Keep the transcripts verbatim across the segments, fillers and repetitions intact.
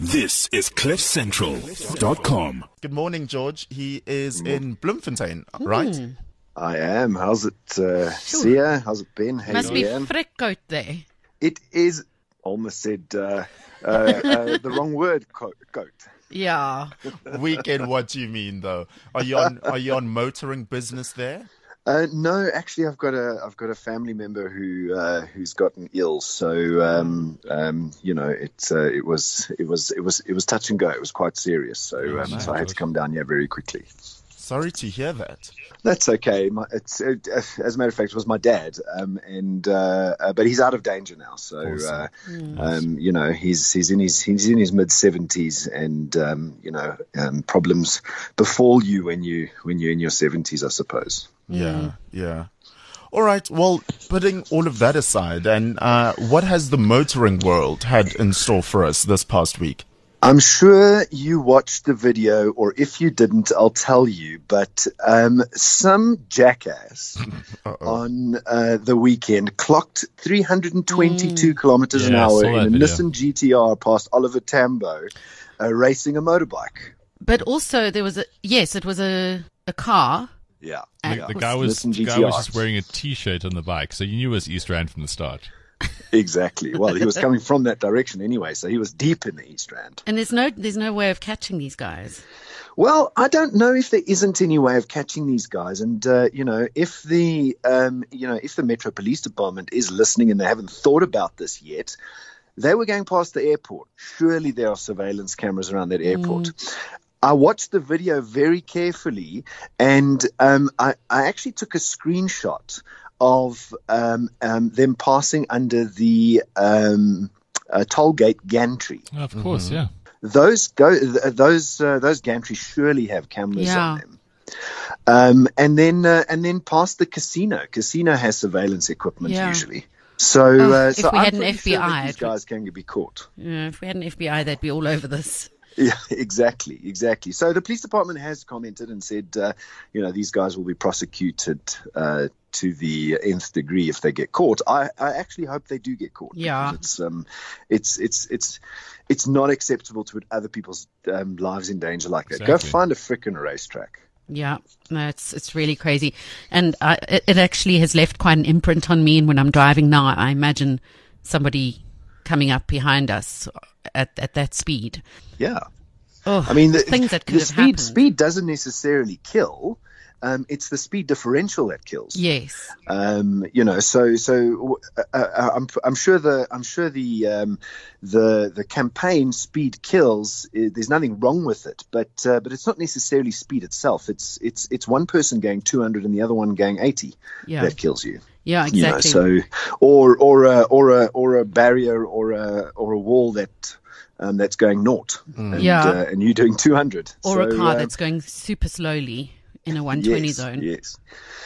This is cliff central dot com. Good morning, George. He is in Bloemfontein, right? Mm. I am. How's it, uh, Sia? How's it been? Hey, Must be Leanne? frick out there. It is, almost said uh, uh, uh, the wrong word, co- goat. Yeah. We get what you mean, though. Are you on? Are you on motoring business there? Uh, no, actually, I've got a I've got a family member who uh, who's gotten ill. So um, um, you know, it's uh, it was it was it was it was touch and go. It was quite serious. So um, so I had to come down here very quickly. Sorry to hear that. That's okay. My, it's it, as a matter of fact, it was my dad, um, and uh, uh, but he's out of danger now. So uh, Mm. um, you know, he's he's in his he's in his mid seventies, and um, you know, um, problems befall you when you when you're in your seventies, I suppose. Yeah, yeah. All right. Well, putting all of that aside, and uh, what has the motoring world had in store for us this past week? I'm sure you watched the video, or if you didn't, I'll tell you. But um, some jackass on uh, the weekend clocked three hundred twenty-two Mm. kilometers an Yeah, I hour saw in that a video. Nissan G T R past Oliver Tambo, uh, racing a motorbike. But also there was a, yes, it was a, a car. Yeah, The- yeah. The guy was Nissan the guy G T R. was just wearing a T-shirt on the bike, so you knew it was East Rand from the start. Exactly. Well, he was coming from that direction anyway, so he was deep in the East Rand. And there's no, there's no way of catching these guys. Well, I don't know if there isn't any way of catching these guys, and uh, you know, if the um, you know, if the Metro Police Department is listening and they haven't thought about this yet, they were going past the airport. Surely there are surveillance cameras around that airport. I watched the video very carefully, and um, I, I actually took a screenshot of um, um, them passing under the um, uh, toll gate gantry. Oh, of course, yeah. Those go th- those uh, those gantries surely have cameras Yeah. on them. Um, and then uh, and then past the casino. Casino has surveillance equipment Yeah. usually. So, Oh, uh, if so we I'm had an pretty F B sure I, that these it would- guys can be caught. Yeah, if we had an F B I, they'd be all over this. Yeah, exactly, exactly. So the police department has commented and said, uh, you know, these guys will be prosecuted uh, to the nth degree if they get caught. I, I actually hope they do get caught. Yeah. because It's um, it's it's it's it's not acceptable to put other people's um, lives in danger like that. Go Exactly. find a frickin' racetrack. Yeah, no, it's it's really crazy, and I, it, it actually has left quite an imprint on me. And when I'm driving now, I imagine somebody coming up behind us at at that speed. Yeah. Oh, I mean, the, things that could the have speed happened. speed doesn't necessarily kill. Um, it's the speed differential that kills. Yes. Um, you know, so so uh, uh, I'm I'm sure the I'm sure the um, the the campaign Speed Kills. Uh, there's nothing wrong with it, but uh, but it's not necessarily speed itself. It's it's it's one person going two hundred and the other one going eighty Yeah. that kills you. Yeah. You know, Exactly. so or or a, or a or a barrier or a or a wall that. Um, that's going naught, and, Yeah. uh, and you're doing two hundred. or so, a car um, that's going super slowly in a one twenty yes, zone. Yes.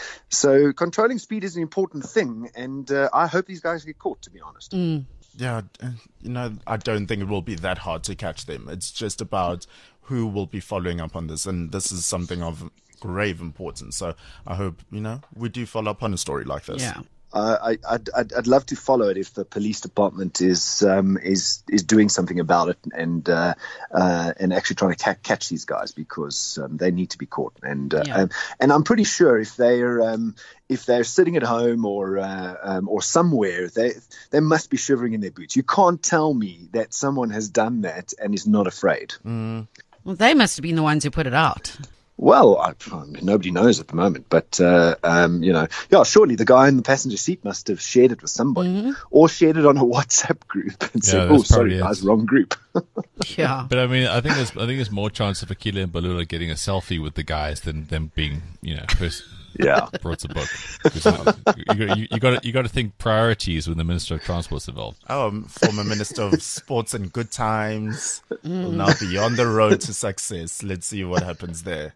So controlling speed is an important thing, and uh, I hope these guys get caught, to be honest. Mm. Yeah, uh, you know, I don't think it will be that hard to catch them. It's just about who will be following up on this, and this is something of grave importance. So I hope, you know, we do follow up on a story like this. Yeah. Uh, I, I'd, I'd, I'd love to follow it if the police department is um, is is doing something about it and uh, uh, and actually trying to ca- catch these guys, because um, they need to be caught. And uh, Yeah. um, and I'm pretty sure if they're um, if they're sitting at home or uh, um, or somewhere, they they must be shivering in their boots. You can't tell me that someone has done that and is not afraid. Well, they must have been the ones who put it out. Well, I, I mean, nobody knows at the moment, but uh, um, you know, yeah, surely the guy in the passenger seat must have shared it with somebody, or shared it on a WhatsApp group and said, that's "Oh, sorry, probably it. guys, wrong group." Yeah. But I mean, I think there's I think there's more chance of Akila and Balula getting a selfie with the guys than them being, you know, pers- Yeah. brought to book. 'Cause, uh, you, you, you got you got to think priorities when the Minister of Transport's involved. Oh, um, former Minister of Sports and Good Times will now be on the road to success. Let's see what happens there.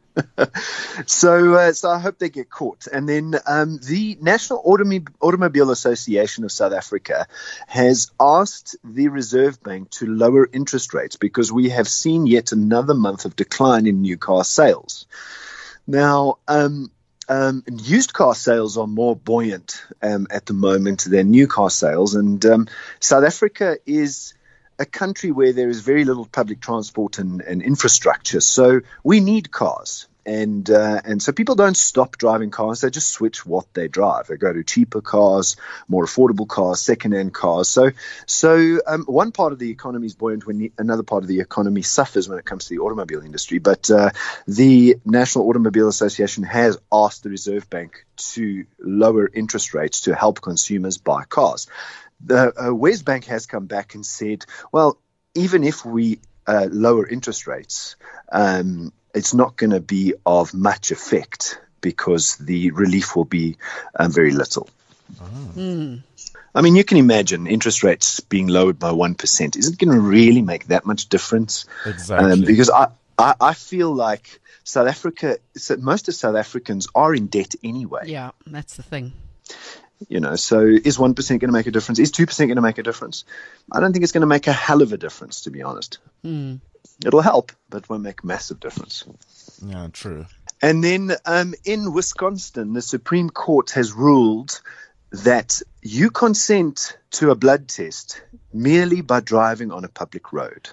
So, uh, so I hope they get caught. And then um, the National Automi- Automobile Association of South Africa has asked the Reserve Bank to lower interest rates because we have seen yet another month of decline in new car sales. Now, um, um, used car sales are more buoyant um, at the moment than new car sales, and um, South Africa is a country where there is very little public transport and, and infrastructure. So we need cars. And uh, and so people don't stop driving cars. They just switch what they drive. They go to cheaper cars, more affordable cars, second-hand cars. So so um, one part of the economy is buoyant when the, another part of the economy suffers when it comes to the automobile industry. But uh, the National Automobile Association has asked the Reserve Bank to lower interest rates to help consumers buy cars. The uh, Wesbank has come back and said, well, even if we uh, lower interest rates, um, it's not going to be of much effect because the relief will be um, very little. Oh. Mm. I mean, you can imagine interest rates being lowered by one percent. Is it going to really make that much difference? Exactly. Um, because I, I, I feel like South Africa, most of South Africans are in debt anyway. Yeah, that's the thing. You know, so is one percent going to make a difference? Is two percent going to make a difference? I don't think it's going to make a hell of a difference, to be honest. Mm. It'll help, but it won't make a massive difference. Yeah, true. And then um, in Wisconsin, the Supreme Court has ruled that you consent to a blood test merely by driving on a public road.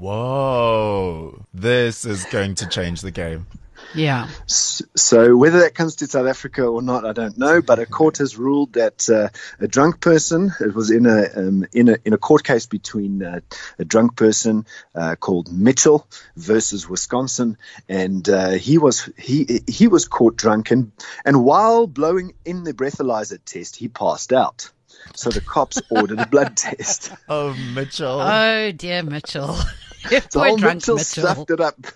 Whoa. This is going to change the game. Yeah. So whether that comes to South Africa or not, I don't know. But a court has ruled that uh, a drunk person, it was in a um, in a in a court case between uh, a drunk person uh, called Mitchell versus Wisconsin, and uh, he was he he was caught drunk, and and while blowing in the breathalyzer test, he passed out. So the cops ordered a blood test. Oh, Mitchell! Oh dear, Mitchell! So Poor drunk Mitchell, Mitchell stuffed it up.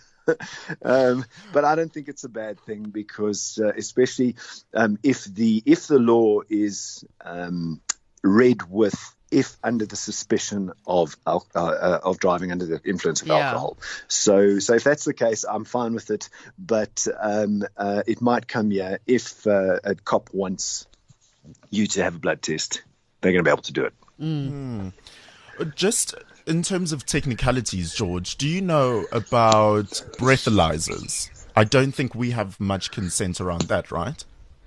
um, but I don't think it's a bad thing because, uh, especially um, if the if the law is um, read with if under the suspicion of al- uh, uh, of driving under the influence of Yeah. alcohol. So so if that's the case, I'm fine with it. But um, uh, it might come here if uh, a cop wants you to have a blood test. They're going to be able to do it. Mm. Mm. Just in terms of technicalities, George, do you know about breathalyzers? I don't think we have much consent around that, right?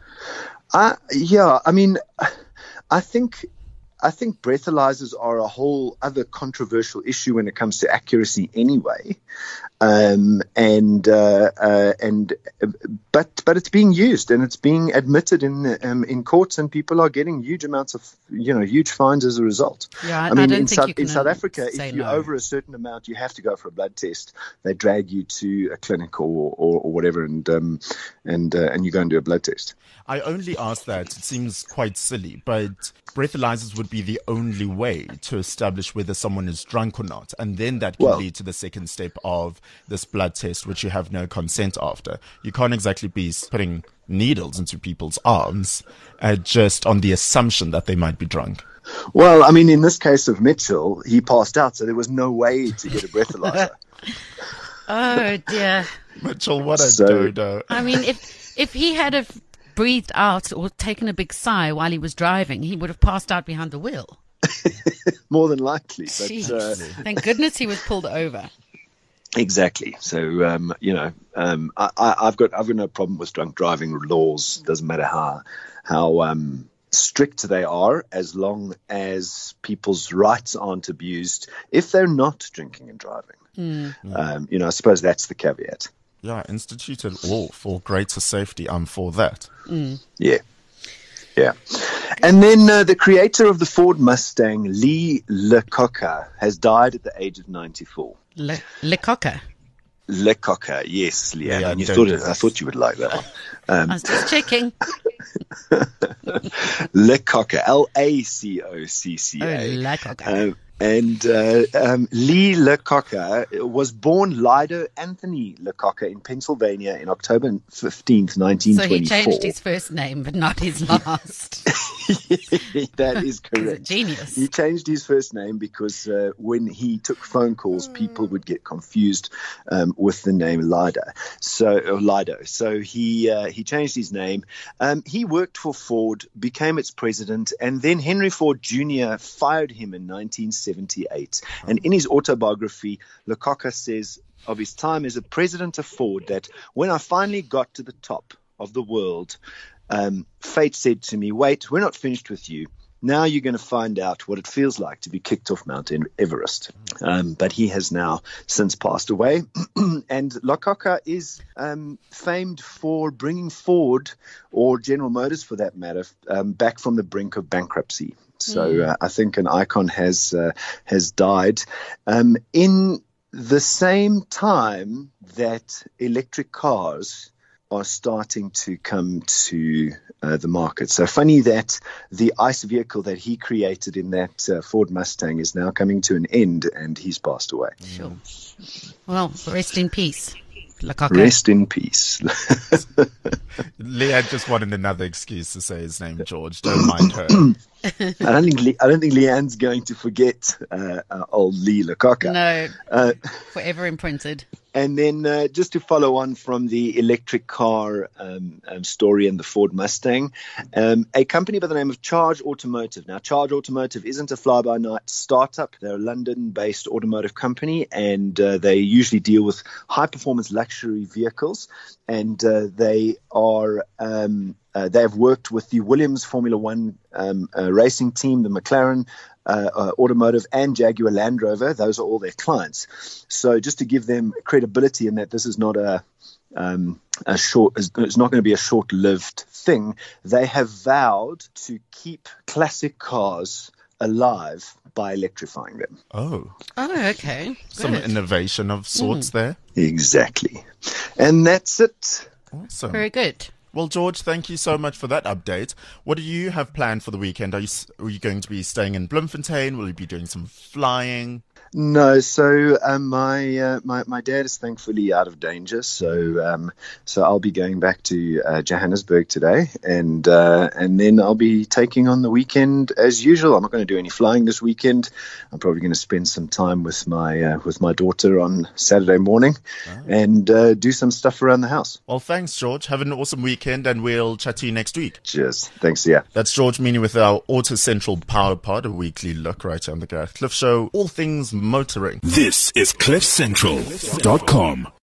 Uh, yeah, I mean, I think I think breathalyzers are a whole other controversial issue when it comes to accuracy anyway. Um, and uh, uh, and but but it's being used and it's being admitted in um, in courts, and people are getting huge amounts of you know huge fines as a result. Yeah, I, I mean, I don't in think South you can in South Africa, say if you're no. over a certain amount, you have to go for a blood test. They drag you to a clinic or or, or whatever, and um, and uh, and you go and do a blood test. I only ask that. It seems quite silly, but breathalyzers would be the only way to establish whether someone is drunk or not. And then that can Well- lead to the second step of this blood test, which you have no consent after. You can't exactly be putting needles into people's arms uh, just on the assumption that they might be drunk. Well, I mean, in this case of Mitchell, he passed out, so there was no way to get a breathalyzer. Oh dear. Mitchell, what a So- dodo. I mean, if if he had have breathed out or taken a big sigh while he was driving, he would have passed out behind the wheel. More than likely. But, Jeez. uh, Thank goodness he was pulled over. exactly. So, um, you know, um, I, I, I've got I've got no problem with drunk driving laws. Doesn't matter how how um, strict they are, as long as people's rights aren't abused if they're not drinking and driving. Mm. Um, you know, I suppose that's the caveat. Yeah, instituted law for greater safety. I'm for that. Mm. Yeah. Yeah. And then uh, the creator of the Ford Mustang, Lee Iacocca, has died at the age of ninety-four. Le, Le Cocker. Iacocca, yes, Leanne. Yeah, and you don't thought do it, I this. thought you would like that one. Um, I was just checking. Iacocca, L A C O C C Oh, A. Le Cocker. Um, and uh, um, Lee Iacocca was born Lido Anthony Iacocca in Pennsylvania in October fifteenth, nineteen So twenty-four. he changed his first name, but not his last. That is He's a correct. genius. He changed his first name because uh, when he took phone calls, people would get confused um, with the name Lido. So or Lido. So he uh, he changed his name. Um, he worked for Ford, became its president, and then Henry Ford Junior fired him in nineteen seventy-eight. And in his autobiography, Iacocca says of his time as a president of Ford that when I finally got to the top of the world, um, fate said to me, "Wait, we're not finished with you. now you're going to find out what it feels like to be kicked off Mount Everest. Um, but he has now since passed away. And Lokaka is um, famed for bringing Ford, or General Motors for that matter, um, back from the brink of bankruptcy. So uh, I think an icon has uh, has died. Um, in the same time that electric cars are starting to come to uh, the market. So funny that the ICE vehicle that he created in that uh, Ford Mustang is now coming to an end, and he's passed away. Sure. Well, rest in peace, Lokaka. Rest in peace. Leanne just wanted another excuse to say his name, George. Don't mind her. I don't think Le- I don't think Leanne's going to forget uh, uh, old Lee Lokaka. No, Uh, forever imprinted. And then uh, just to follow on from the electric car um, um, story and the Ford Mustang, um, a company by the name of Charge Automotive. Now, Charge Automotive isn't a fly-by-night startup. They're a London-based automotive company, and uh, they usually deal with high-performance luxury vehicles. And uh, they are um, uh, they have worked with the Williams Formula One um, uh, racing team, the McLaren Uh, uh, Automotive, and Jaguar Land Rover. Those are all their clients. So just to give them credibility in that this is not a um, a short, it's not going to be a short-lived thing, they have vowed to keep classic cars alive by electrifying them. Oh, Oh, okay. some Good. innovation of sorts there. Exactly. And that's it. Awesome. Very good. Well, George, thank you so much for that update. What do you have planned for the weekend? Are you s- are you going to be staying in Bloemfontein? Will you be doing some flying? No, so um, my, uh, my my dad is thankfully out of danger, so um, so I'll be going back to uh, Johannesburg today, and uh, and then I'll be taking on the weekend as usual. I'm not going to do any flying this weekend. I'm probably going to spend some time with my uh, with my daughter on Saturday morning, and uh, do some stuff around the house. Well, thanks, George. Have an awesome weekend, and we'll chat to you next week. Cheers. Thanks. Yeah. That's George Meany with our Auto Central Power Pod, a weekly look right here on the Gareth Cliff Show. All things motoring. This is cliff central dot com.